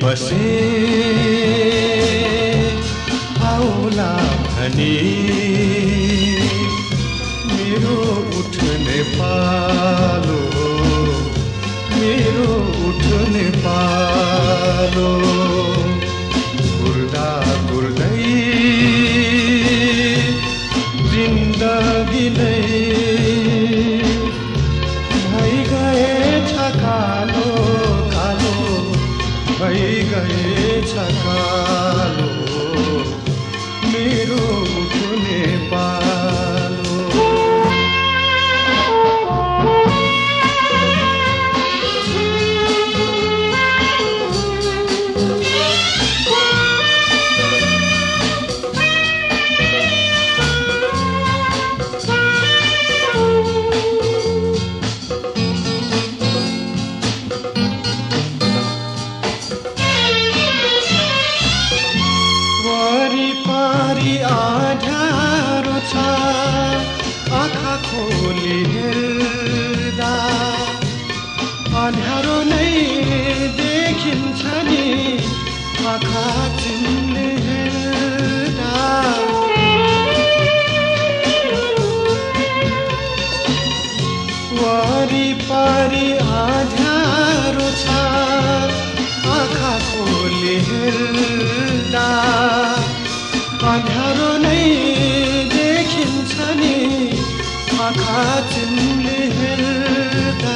बसे आउला भने मेरो उठ्ने पालो मेरो उठ्ने पालो घुर्दा घुर्दै जिन्दगी नै भइगएछ कालो कालो भइगएछ कालो मेरो उठ्ने पालो आँध्यारो छ आँखा खोली हेर्दा अँध्यारो नै देखिन्छ नि आँखा चिम्ले हेर्दा वरिपरि आँध्यारो छ आँखा खोली हेर्दा अँध्यारो नै देखिन्छ नि आँखा चिम्ले हेर्दा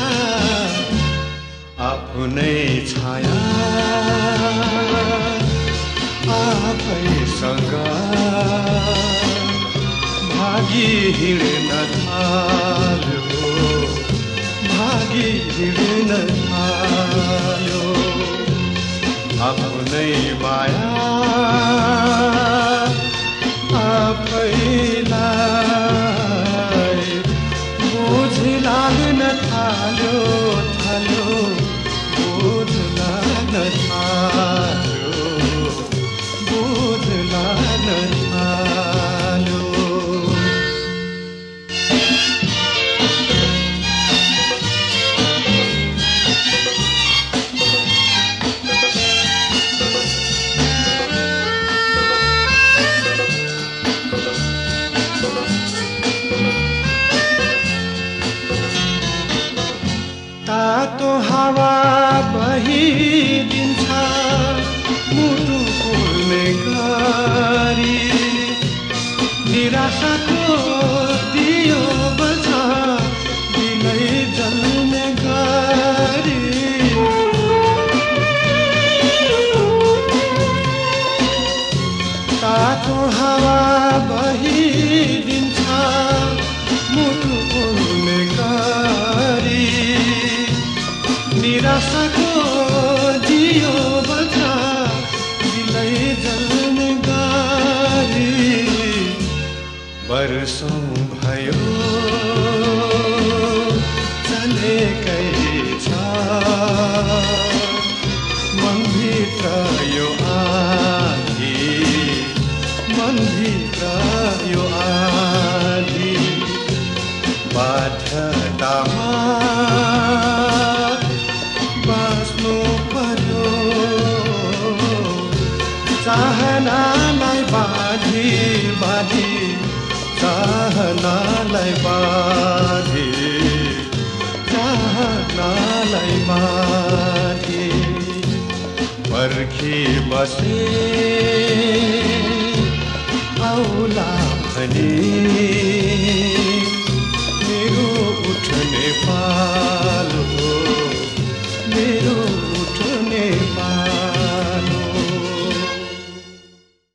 आफ्नै छाया आफैसँग भागी हिँड्न थाल्यो भागी हिँड्न थाल्यो आफ्नै माया आफैलाई बोझ लाग्न थाल्यो थाल्यो बोझ लाग्न थाल्यो बोझ लाग्न थाल्यो तातो हावा बहिदिन्छ मुटु फुल्ने गरी निराशाको दियो बल्छ दिनै जल्ने गरी तातो हावा बहिदिन्छ मुटु फुल्ने गरी निराशाको दियो बल्छ दिलै जल्ने गरी वर्षौं भयो चलेकै छ मनभित्र यो आँधी मनभित्र यो आँधी बाध्यतामा बाँच्नु पर्यो चाहनालाई बाँधी बाँधी चाहनालाई बाँधी चाहनालाई बाँधी पर्खी बसे आउला भने